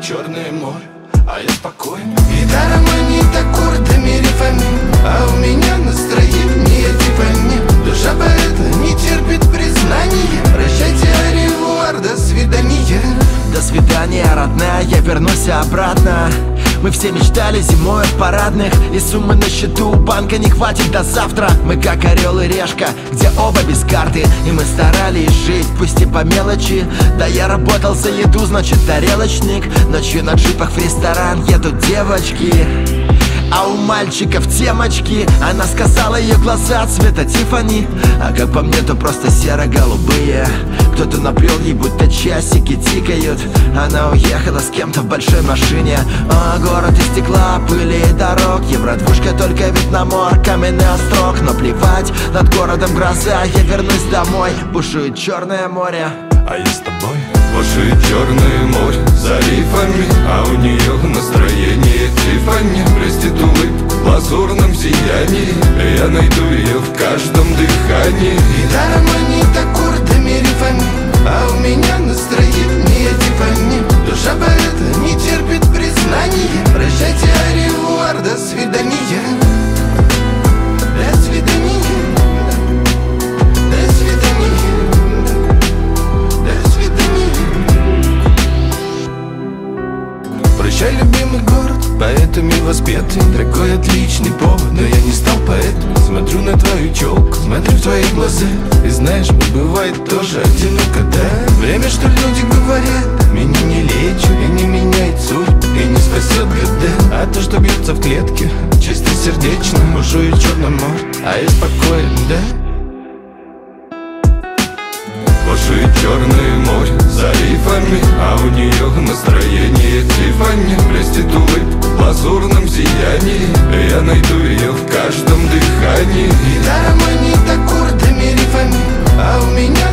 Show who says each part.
Speaker 1: Черное море, а я спокоен. Гитара манит аккордами, рифами, а у меня настроение типа нет. Душа поэта не терпит признания. Прощайте, аревуар, до свидания.
Speaker 2: До свидания, родная, я вернусь обратно. Мы все мечтали зимой в парадных, и суммы на счету у банка не хватит до завтра. Мы как орел и решка, где оба без карты, и мы старались жить, пусть и по мелочи. Да я работал за еду, значит тарелочник. Ночью на джипах в ресторан едут девочки, а у мальчиков темочки. Она сказала, ее глаза цвета Тиффани, а как по мне, то просто серо-голубые. Кто-то наплел ей, будто часики тикают. Она уехала с кем-то в большой машине. О, город из стекла, пыли и дорог. Евро-двушка, только вид на мор, каменный острог. Но плевать, над городом гроза. Я вернусь домой, бушует Черное море,
Speaker 1: а я с тобой. Бушует Черное море за рифами, а у нее настроение Тиффани. Блестит улыбка в лазурном сиянии, я найду ее в каждом дыхании. Гитара манит аккордами, рифами, а у меня настроение Тиффани. Душа поэта не терпит признания. Прощайте, аревуар, до свидания. До свидания. До свидания. Прощай, любимый город, поэтами воспетый. Такой отличный повод, но я не стал поэтом. Смотрю на твою челку, смотрю в твои глаза. И знаешь, мне бывает тоже одиноко, да. Время, что люди говорят, меня не лечит и не меняет суть, и не спасет года. А то, что бьется в клетке, чисто сердечно. Бушует Черное море, а я спокоен, да. Бушует Черное море за рифами, а у нее настроение Тиффани. Блестит улыбка в лазурном сиянии, я найду ее в каждом дыхании. Гитара манит аккордами, рифами, а у меня